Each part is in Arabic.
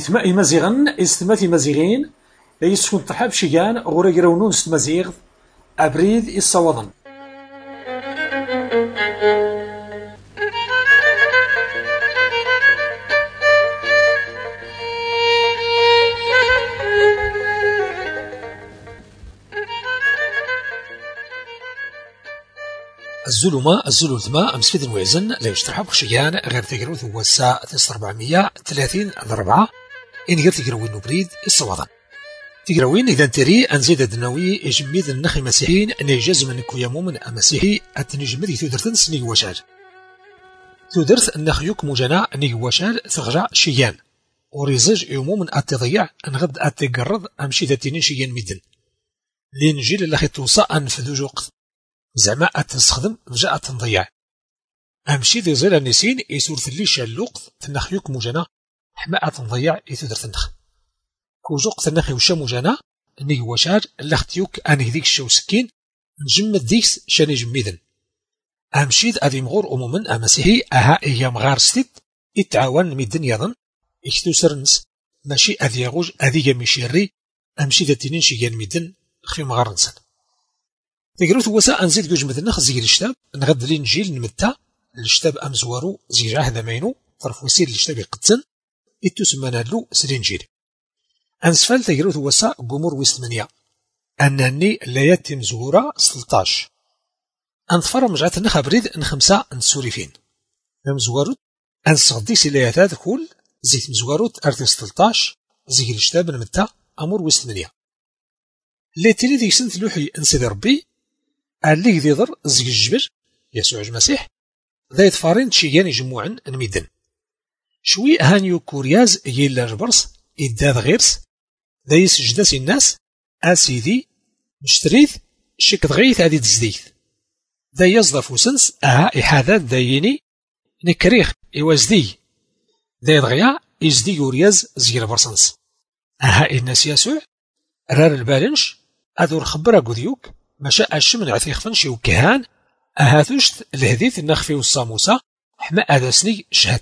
إثماء مزيغن استمات مزيغين لا يسكن ترحاب شيغان غورا يراونون ستمزيغ أبريد الصوضن. الزلمة أمسكت ويزن لا يشترحب خشيان غير تقروث هو الساعة 434 إن غير تقروين نبريد الصوضان تقروين إذا تري أنزيد الدناوي يجميد النخي مسيحيين أن يجاز من كويامو من مسيحي أتنجمد ثودرتن سني وشال ثودرت النخيوك مجانا ني وشال ثغرع شيان وريزج يومو من أتضيع أن غد أتقرض أمشي ذاتين شيان ميدن لينجيل اللي توصى أنفذو جوقت زعما أتنستخدم فجأة تنضيع أمشي ذي زيل النسين يسورث لي شالوقت تنخيوك مجانا حما أتنضيع يثودر تنخ كوزوق تنخي وشا مجانا ني وشار لاختيوك أني ذيك الشو سكين نجمد ديكس شاني جميدن أمشيد أذي مغور أمومن أمسيحي أها إيام غار ستيت إتعاون ميدن يظن إكتو سرنس ماشي أذي يغوج أذي يميشيري أمشي ذا تنين شيان ميدن خفي مغار نسان تقروث وسا أنزيد جوج مثلنا خزيق الاشتاب نغد لي نجيل نمتا الاشتاب أمزوارو زيجاه هذا ماينو طرف وسيل الاشتاب يقتن إتو سمانا له سرينجيل أنسفال تقروث وسا قمور ويستمنيا أنني لايات مزورة 16 أنظفر مجعتنا خبريد خمسة نسوريفين مزوارو أنصغدي سلايات كل زيت مزواروت أرث 16 زيك الاشتاب نمتا أمور ويستمنيا اللي تريد يسنت لوحي أنسيد ربي اللي ذي ضر زيك الجبر يسوع المسيح ذا يتفارين تشيان يجموعا نميدن شوي هانيو كورياز يلا جبرس إداد غيرس ذا يسجدس الناس أسيدي مشتريث شك غيث هذه تزديث ذا يصدف سنس إحادات دايني نكريخ إوازدي ذا يدغيا إزدي يورياز زير برسنس الناس يسوع رار البالنش أذور خبرا قذيوك مشا أشمن عثيخ فنشي وكهان أهاتوشت الهديث النخفي والصاموسة حما أدسني شهد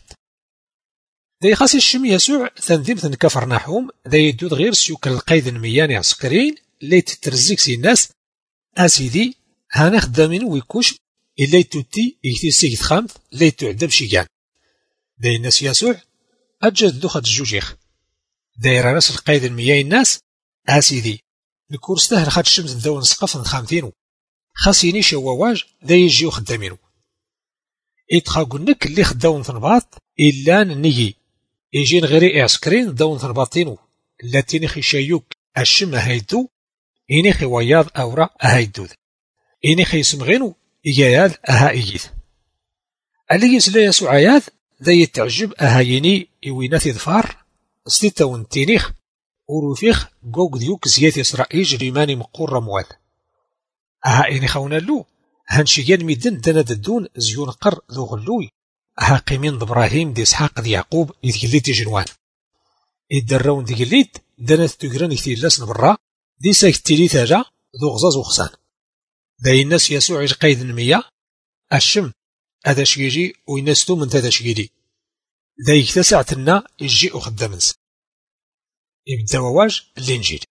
ذا يخاصي الشم يسوع تنذيب تنكفر نحوم ذا يدود غير سيوك القيد المياني عسكريين اللي تترزيك سي الناس أسيدي هانا خدامين ويكوش إلا يتوتي يكتسيك خامث اللي تعدب شيان ذا الناس يسوع أجد دوخة الجوجيخ داير راس القيد المياني الناس أسيدي الكورسته لخد الشمس ذو نسقف نخامثينو خاصيني شواواج ذا يجيو خدامينو إتخاقنك اللي خداون ثنباط إلا نيجي يجين غيري إعسكرين داون ثنباطينو اللاتيني خيشايوك الشم هايدو إني خي وياض أورا هايدو إني خي سمغينو إياياد أها إيجيث اللي يسلا يسوع عياذ ذا يتعجب أهايني إويناثي ظفار ستة ونتينيخ وروفيخ قوق ديوك زيات إسرائيل جريماني مقور رموال أها إني خونا له هنشيان ميدن دانا ددون زيون قر ذو غلوي أها قيمين إبراهيم دي إسحاق دي يعقوب يتقليت جنوان يدراون دي قليت دانا تتقران يكتير لاسن برا دي ساكتيلي ثاجا ذو غزاز وخسان داي الناس يسوع قيد المياه الشم هذا شيجي وينستو من هذا شيجي ذا يكتسعتنا يجي أخدامنس يبدا وواج الإنجيل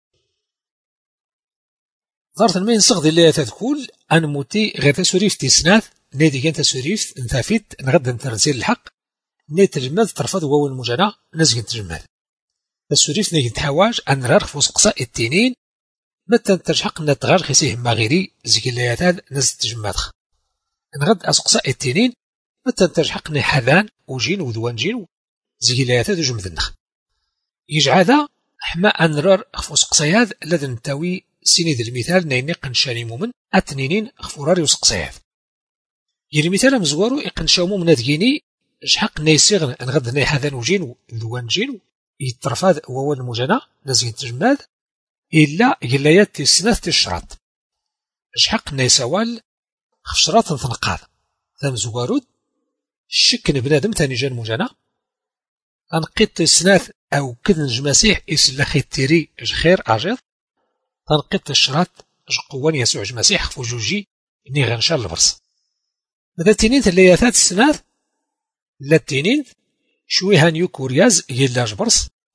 ظرت المين صغدي اللي تذكول أن موتي غير تسوريف تسناث نادي كان تسوريف انثافيت نغد نترنسيل الحق نادي تجمد ترفض وهو المجانا نزق تجمد تسوريف نادي تحواج أن رارخ وسقساء التنين متى ترشحق نتغار خسيه مغيري زيك اللي هذا نزق تجمدخ نغد أسقساء التنين متى ترشحق حذان وجين وذوان جين زيك اللي هذا جمد النخ يجعل حما أن رار خفوس قصياد لذن تاوي سينيد المثال نيني قنشاني مومن أتنينين خفوراري وسقصياد يلي مثال مزوارو يقنشاو مومن أدقيني شحق نيسيغن أنغد ني حذان وجين ذوان جين يترفاد وهو المجانا نزين تجماد إلا يلايات تسناث تشرات شحق نيسوال خفشرات تنقاض ثم زوارود شك بنادم تاني جان مجانا أنقيت سناث أو كذن جماسيح إسلخي تيري خير أجيض تنقيت الشرات قوان يسوع جماسيح فوجوجي إني غنشال البرص ماذا تينين ثلاثات السناث لا تينين شوي هانيو كورياز يلا جبرص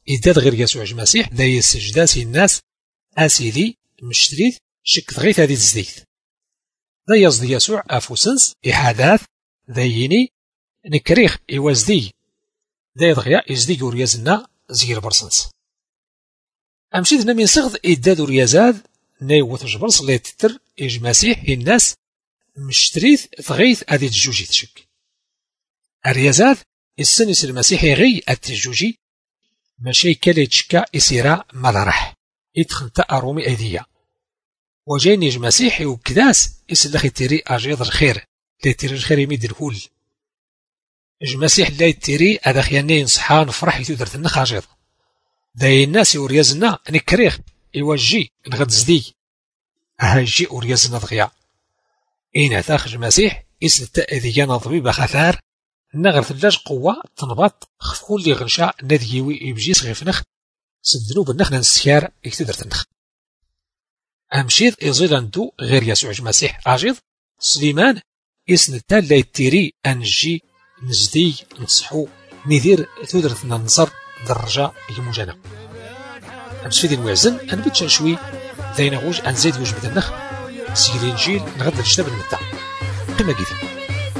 إداد غير يسوع المسيح دا يسجدات الناس أسيدي مشتريت شك تغيث هذه الزديث دا يصدي يسوع أفوسنس إحاداث دايني نكريخ إوازدي دا يدغيا إزدي وريازنا زير برسنس أمشيدنا من صغد إداد وريازاد نايوة جبرس اللي تتر إج مسيح الناس مشتريت تغيث هذه الجوجي تشك الريازاد السنس المسيحي غي التجوجي ماشي كالي تشكا إسيرا مدرح إدخلت أرومي أيديا وجايني المسيحي وكداس إسلخي تيري أجيض الخير لا تيري الخير يميد الكل المسيح لا يتيري هذا خياني نصحى نفرح يتودرت النخ أجيض داي الناس يوريازنا نكريخ يوجي نغد زدي أهاجي وريازنا دغيا إين تاخج المسيح إسلتا أذيانا ضبيبا خثار نغر ثلاج قوة تنبط خفقول لي غنشا ناديوي يبجي صغيف نخ سدنو بالنخ ننسكار يكتدرت النخ أمشيض إزيد ندو غير يسوع المسيح أجيض سليمان إسنتا لا يتيري أنجي نزدي نصحو ندير تودرتنا نصر درجة يموجانا أمس في الموازن أنا بيتشان شوي ذينا غوج أنزيد وجبد النخ سيدي نجيل نغد الجتاب المتع قمة جديد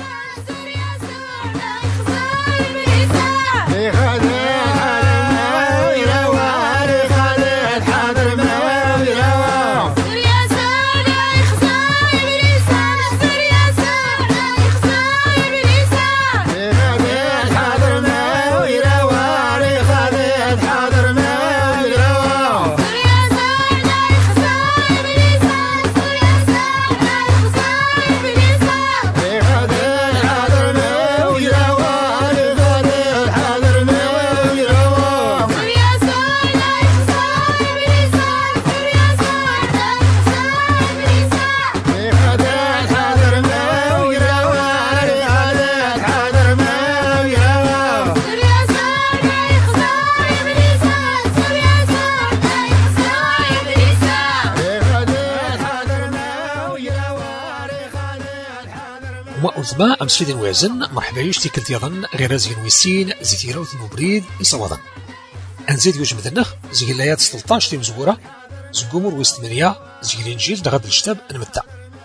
ما أمس في الوازن مرحبا يشتي كنت يظن غير زين ويسين زيتيرا وثنوبريد يصوضا أنزيد وجمد النخ زي اللايات 16 تي مزورة زقومور ويستمنيا زي الإنجيل دغد الشتاب نمتع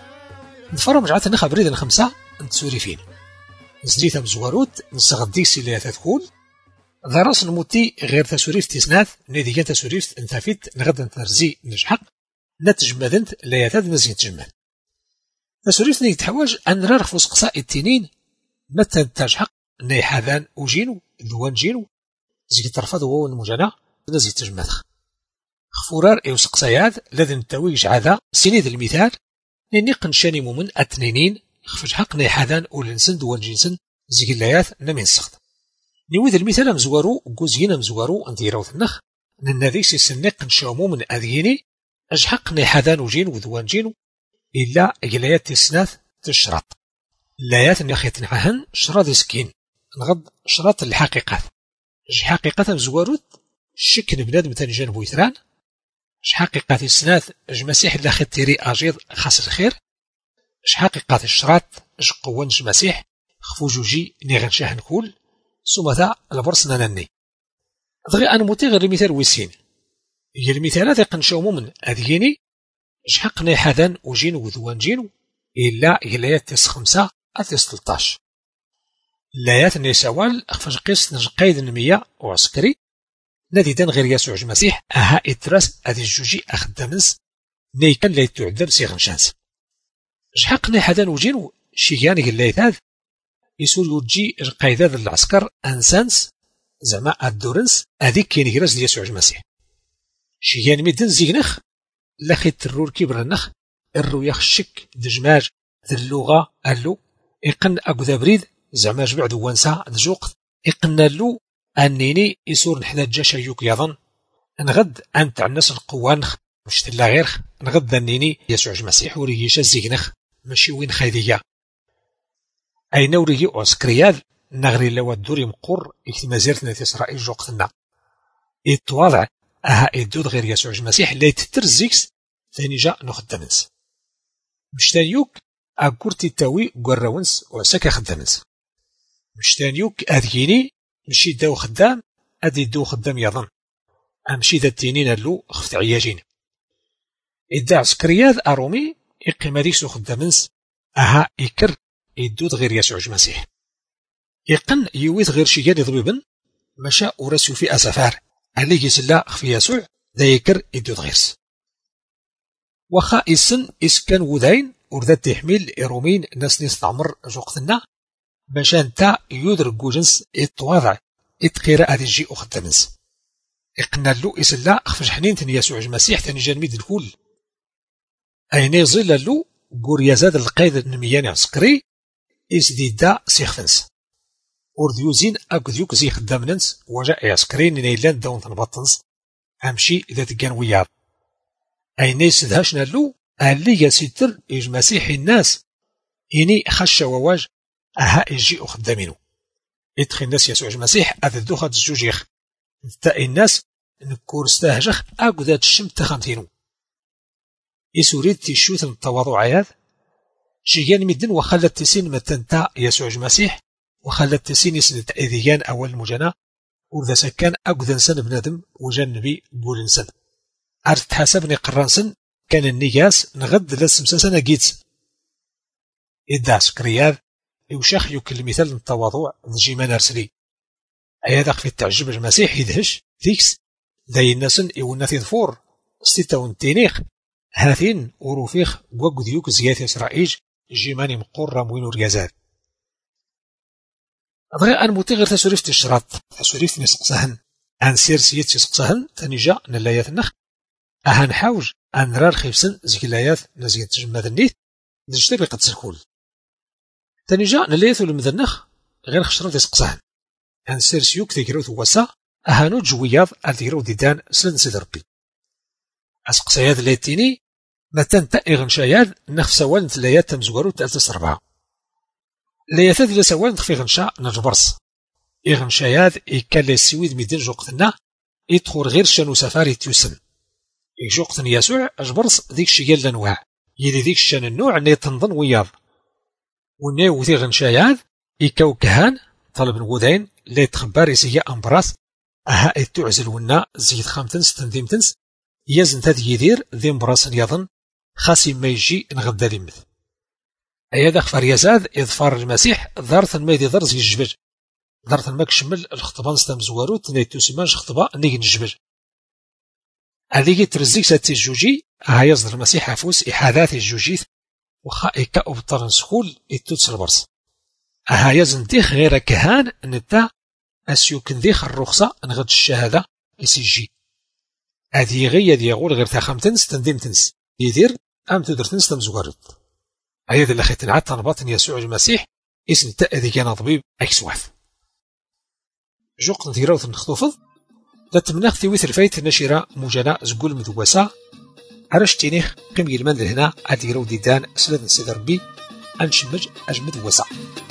نفرم رجعت النخ بريد الخمسة نتسوري فين نزريثا مزواروت نستغدي سيليات تكون ذراس نموتي غير تسوريف تسناث ناديا تسوريف انثافيت نغد نترزي نجحق نتجمدنت لاياتات نزين تجمد تسوريف نيك تحواج أن نرى فوس قصاء التنين متى تجحق ناي حذان وجينو ذوان جينو زي ترفض هو المجانا نزي تجمد خفورار إيوس قصاياد لذن التويج عذا سينيد المثال نيني قنشاني مؤمن أتنينين خفج حق ناي حذان أولنسن دوان جينسن زي اللايات نمين السخط نيوذ المثال مزوارو قوزينا مزوارو انتيراو النخ ننذي سيسنق قنشامو من أذيني أجحق ناي حذان وجين وذوان جينو إلا إجلايات تسناث تشرط لايات نخيت نعهن شراط سكين نغض شراط الحقيقة حقيقة مزواروت شك بنادم تنجان بويثران حقيقة السناث المسيح لا تيري أجيض خاص الخير حقيقة الشراط قوان المسيح خفو جوجي نغنشاه نقول سمثا البرصنا نني دغي أنا موتي غير المثال ويسين هي المثالات يقنشاو من أذيني شحقنا حذان وجين وذوان جين إلا إلايات تس 5 أتس 13 لايات نيسوال أخفج قيس نجقايد النمية وعسكري نادي دان غير يسوع المسيح أها إتراس أذي الجوجي أخدامنس نيكن لا يتعذر سيغن شانس شحقنا حذان وجين شيغان إلايات يسول يوجي قايداد العسكر أنسانس زعما الدورنس هذيك كاين يراس ديال يسوع المسيح شيغان ميدن زيغنخ لخي ترور كبر النخ الرويخ الشك دجماج اللغة اللو إقن أقو بريد زعما جبع دوانسا دجوق إقن اللو أنيني يسور نحنا الجاشا يوك يظن نغد أنت الناس القوانخ مش تلا غيرخ نغد أنيني يسوع المسيح وريش الزيغنخ ماشي وين خيدية أي نوري عسكريال نغري لو الدوري مقر إكتما زيرتنا تسرائيل جوقتنا إتواضع أها إدود غير يسوع المسيح لا يتترزيكس ثاني جاء نخدمنس مشتانيوك أكورتي تاوي قراونس وسكا خدامنس مشتانيوك أذيني مشي داو خدام أدي دو خدام يظن أمشي ذا التينين اللو خفت عياجين إدى عسكريات أرومي إقيم ديكسو خدامنس أها إكر إدود غير يسوع المسيح إقن يويت غير شيئا ضبيبا مشى ورسو في أسفار اللي يسلا خفي يسوع ذا يكر إدود غيرس وخا إسن إسكان وذين وردات تحميل إرومين ناس نستعمر جوقتنا باش انت يدرك جنس التواضع اتقراء هذه الجي أخدامنس إقنا له إسلا خفج حنين تن يسوع المسيح تاني جانميد الكل أين يظل له قريزاد القيد النمياني عسكري إسديدا سيخفنس ورديوزين أقديوك زي خدامنس وجاء عسكرين نيلان داون تنبطنس أمشي إذا تقان وياب أين يسدهاشنا له اللي يسيتر إج مسيح الناس إني خش وواج أها إجي أخدامينو إدخل الناس يسوع المسيح أذدو خد الزوجيخ تا الناس نكور استهجخ أقدات الشم تخمتينو يسوريد تيشوت التواضع عياذ شيان مدن وخلت تسين متنتا يسوع المسيح وخلت تسين يسن تأذيان أول مجانا وذا سكان أقدن سن بنادم وجان نبي بول سن أرت حسبني قران سن كان النياس نغد لسمسا سنة جيتس إدى عسكرياذ يوشاخ يوكل المثال التواضع الجيمان أرسلي أيادق في التعجب المسيح يدهش ذيكس ذي الناس إيونا ثفور ستة ونتينيخ هاثين وروفيخ وقود يوك زيات إسرائيل جيماني مقور راموين وريازات أضغي أن متغير تسوريف تشرات تسوريف نسقسهن أن سير سيد تسقسهن تنجا نلايات النخ أهان حاوج أن رار خيبسن زكلايات نزيد تجمد النيت نجتبي قد سكول تنجا نلايات المذنخ غير خشرات تسقسهن أن سير سيوك تيكروت وسا أهانو جوياض التيكروت ديدان سلن سيد ربي أسقسياد ليتيني متن تأغن شاياد نخف سوال نتلايات تمزوارو تألتس ربعة ليتاد إلا سوال نخفي غنشا نجبرس إغن شاياد إكالي السويد ميدين جوقتنا إدخور غير شانو سفاري تيوسن جوقتن يسوع أجبرس ديك شيال لنواع يلي ديك شان النوع ني تنظن وياض ونيو ذي غن شاياد إكاو كهان طلب نغودين لي تخبار يسيا أمبراس أها إتعزل ونا زيد خامتنس تنديمتنس يزن تاد يدير ذي مبراس يظن خاسي ما يجي نغدا ذي مثل أيادا خفار يزاد إظفار المسيح ذارثا ما يدي ذرز يجبر ذارثا ما كشمل الخطبان ستمزوارو تنيتو سيمانش خطبا نيجي نجبر هذه ترزيك ساتي الجوجي ها يصدر المسيح عفوس إحادات الجوجيث وخا إكا أبطار نسخول إتوتس البرس ها يزن ديخ غير كهان نتا أسيوكن ديخ الرخصة نغد الشهادة إسيجي هذه غير يقول غير تاخمتنس تنديمتنس يدير أم تدرتنس تمزوارد أيضا اللي خيتن عاد تنباطن يسوع المسيح اسم تأذي كان طبيب أكسواث جوق نتيراوث نخطوفض لا تمناخ تيويث الفايت نشيرا مجانا زقول مدوسا عرش تينيخ قيم يلمان لهنا أديرو ديدان سلاد نسيد ربي أنشمج أجمد وسا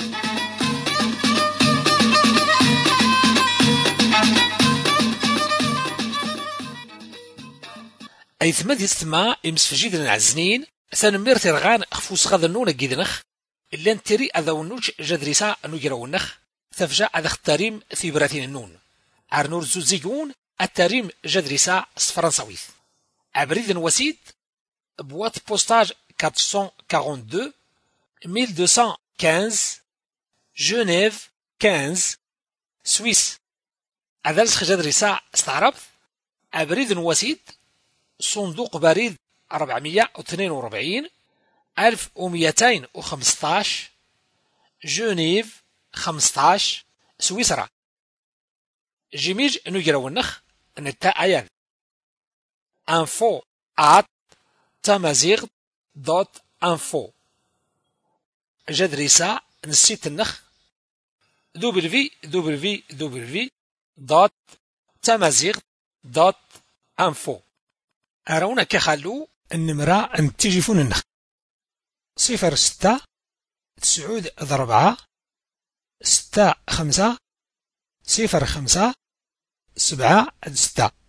أي ثماد يستمع إمسفجيد العزنين ثانمير ترغان خفوس غاذا النون جيدنخ إلا نتري أذا ونوج جدريسا نجرا ونخ تفجع أذا اختاريم ثيبراتين النون عرنور زوزيون التاريم جدريسا فرنساويث أبريد وسيد بوات بوستاج 442 1215 جنيف 15 سويس أذلس جدريسا استعربت أبريد وسيد صندوق بريد 442 1215 جنيف 15 سويسرا جيميج نجرا ونخ نتا عيان info@tamazigh.info جدريسا نسيت النخ www.tamazigh.info أرونا كخلو النمرة أن تجيفون النخ 06 9 6 5 05 7 6